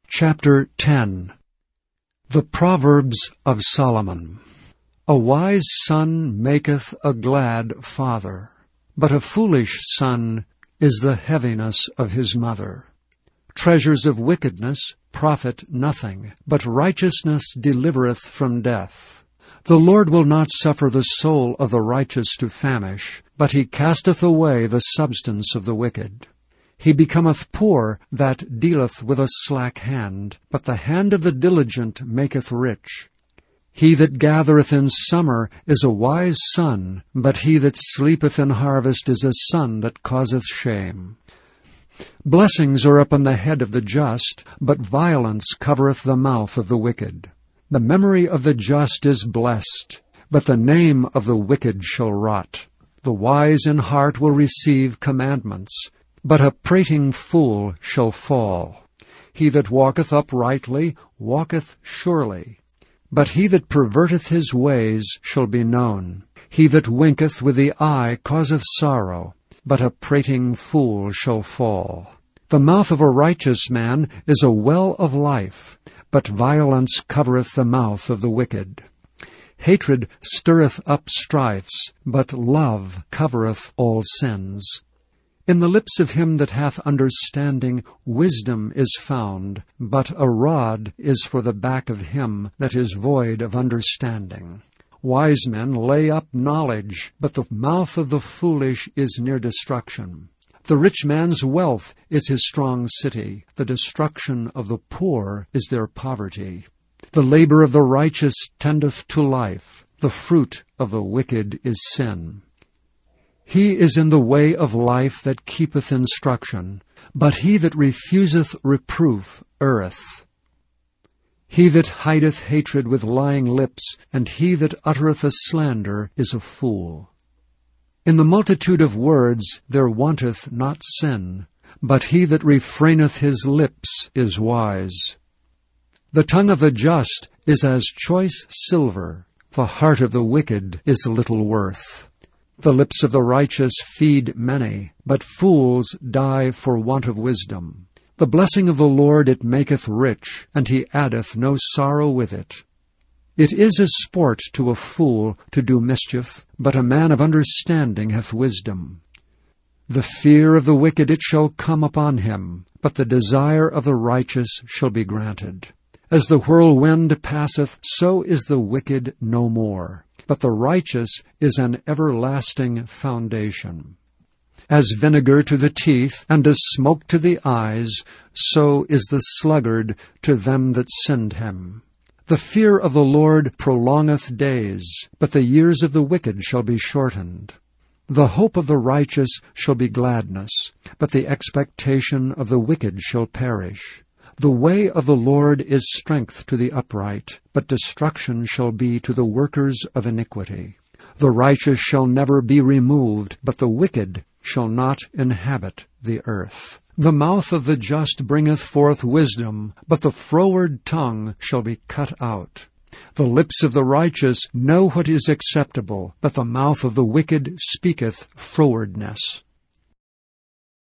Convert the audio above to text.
Chapter 10. The Proverbs of Solomon. A wise son maketh a glad father, but a foolish son is the heaviness of his mother. Treasures of wickedness profit nothing, but righteousness delivereth from death. The Lord will not suffer the soul of the righteous to famish, but he casteth away the substance of the wicked. He becometh poor that dealeth with a slack hand, but the hand of the diligent maketh rich. He that gathereth in summer is a wise son, but he that sleepeth in harvest is a son that causeth shame. Blessings are upon the head of the just, but violence covereth the mouth of the wicked. The memory of the just is blessed, but the name of the wicked shall rot. The wise in heart will receive commandments, but a prating fool shall fall. He that walketh uprightly walketh surely, but he that perverteth his ways shall be known. He that winketh with the eye causeth sorrow, but a prating fool shall fall. The mouth of a righteous man is a well of life, but violence covereth the mouth of the wicked. Hatred stirreth up strifes, but love covereth all sins. In the lips of him that hath understanding wisdom is found, but a rod is for the back of him that is void of understanding. Wise men lay up knowledge, but the mouth of the foolish is near destruction. The rich man's wealth is his strong city. The destruction of the poor is their poverty. The labor of the righteous tendeth to life. The fruit of the wicked is sin. He is in the way of life that keepeth instruction, but he that refuseth reproof erreth. He that hideth hatred with lying lips, and he that uttereth a slander, is a fool. In the multitude of words there wanteth not sin, but he that refraineth his lips is wise. The tongue of the just is as choice silver, the heart of the wicked is little worth. The lips of the righteous feed many, but fools die for want of wisdom. The blessing of the Lord it maketh rich, and he addeth no sorrow with it. It is as sport to a fool to do mischief, but a man of understanding hath wisdom. The fear of the wicked it shall come upon him, but the desire of the righteous shall be granted. As the whirlwind passeth, so is the wicked no more, but the righteous is an everlasting foundation. As vinegar to the teeth, and as smoke to the eyes, so is the sluggard to them that send him. The fear of the Lord prolongeth days, but the years of the wicked shall be shortened. The hope of the righteous shall be gladness, but the expectation of the wicked shall perish. The way of the Lord is strength to the upright, but destruction shall be to the workers of iniquity. The righteous shall never be removed, but the wicked shall not inhabit the earth. The mouth of the just bringeth forth wisdom, but the froward tongue shall be cut out. The lips of the righteous know what is acceptable, but the mouth of the wicked speaketh frowardness.